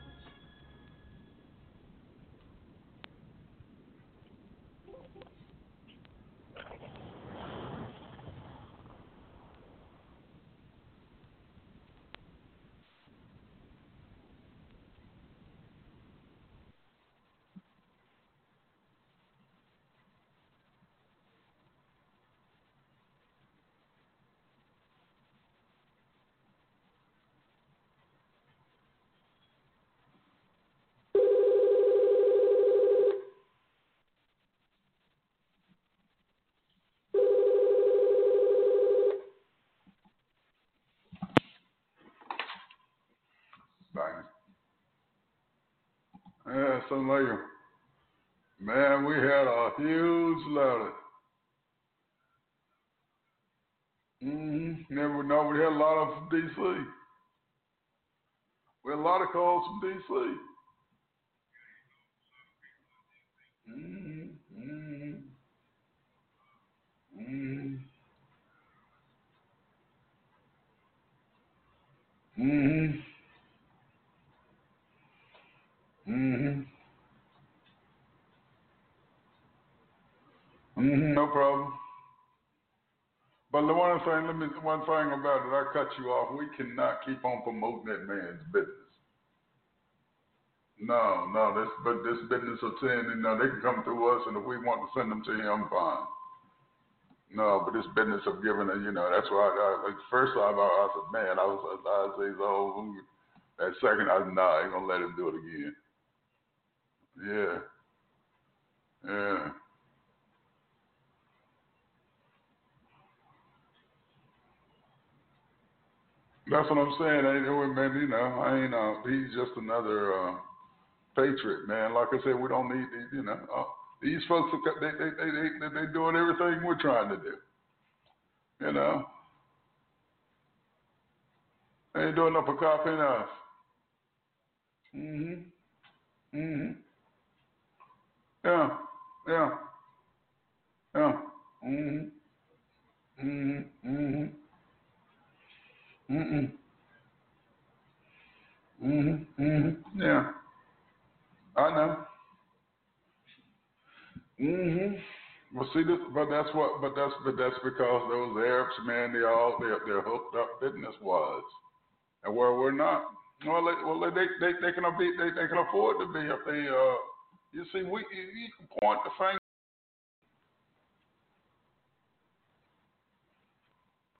Bang. Yeah, so later. Man, we had a huge letter. Mm-hmm. Never know. We had a lot of from D C. We had a lot of calls from D C. Mm-hmm. Mm-hmm. Mm-hmm. Mm-hmm. Mm-hmm. Mm-hmm. No problem. But the one thing, let me one thing about it, I cut you off. We cannot keep on promoting that man's business. No, no, this but this business of saying, you know, they can come through us, and if we want to send them to him, fine. No, but this business of giving, a, you know, that's why I, I like first time I, I said, man, I was I say oh, that second I said, nah, I ain't gonna let him do it again. Yeah, yeah. That's what I'm saying. I ain't, man, you know, I ain't. Uh, he's just another uh, patriot, man. Like I said, we don't need these. You know, uh, these folks are they they they they they doing everything we're trying to do. You know, they ain't doing no for copying us. Mhm. Mhm. Yeah. Yeah. Yeah. Mhm. Mhm. Mhm. Mhm. Mhm. Mhm. Yeah. I know. Mhm. Well, see, this, but that's what, but that's, but that's because those Arabs, man, they all they're they're hooked up business wise, and where we're not. Well, they, well, they they they can be they, they can afford to be if they uh. You see, we you, you can point the finger